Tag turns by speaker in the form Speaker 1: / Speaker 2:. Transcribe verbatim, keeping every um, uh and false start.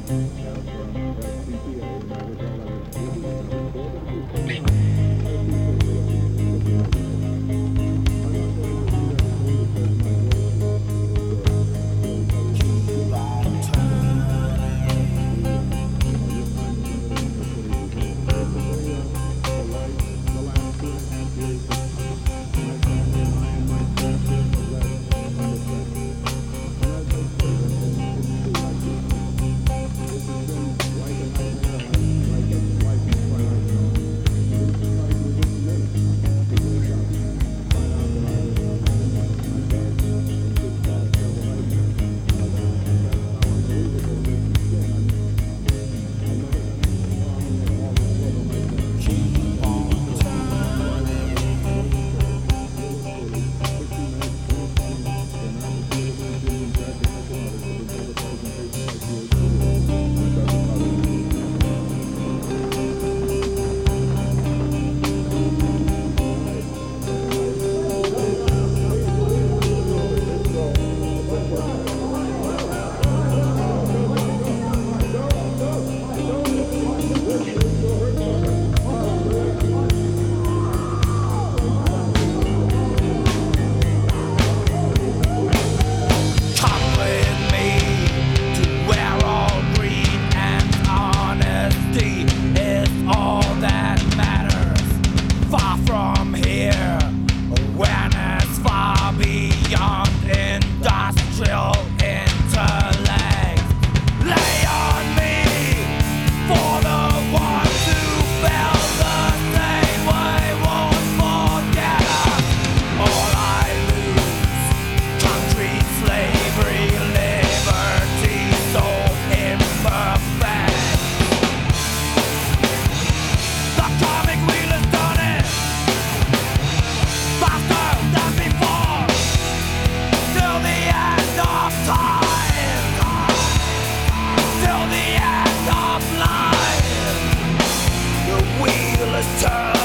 Speaker 1: have uh, F C P A, and that was all I was really I recorded it before. I appreciate you looking looking over that. I'm not going to read everything because my voice is good. So I will begin the uh, uh, your time is limited and that's what it is. This is a uh, polite. The last two and a half years that my family and I and my staff here have led on this venture. And as I say, and, and it's true like this. This has been like a nightmare, like, like a life in Twilight Zone. And it's just like within minutes, it wake up and find out that I was my bed and just got a terrible nightmare. Uh, that, that's how unbelievable this has been. I mean, I never had any problem at all whatsoever like that.
Speaker 2: Keep
Speaker 1: But even
Speaker 2: on
Speaker 1: still, while I was military, military, sixty minutes, twenty twenty, and I was dealing with Jimmy Jack and Nicholas, and the other presentation like yours too. That doesn't bother me.
Speaker 2: Come with me to where all greed and honesty is all that matters. Far from here, awareness far beyond industrial intellect. Lay on me for the ones who felt the same way won't forget us. All I lose. Country, slavery, liberty, so imperfect. The comic wheel has done it faster than before, till the end of time, till the end of life. The wheel has turned.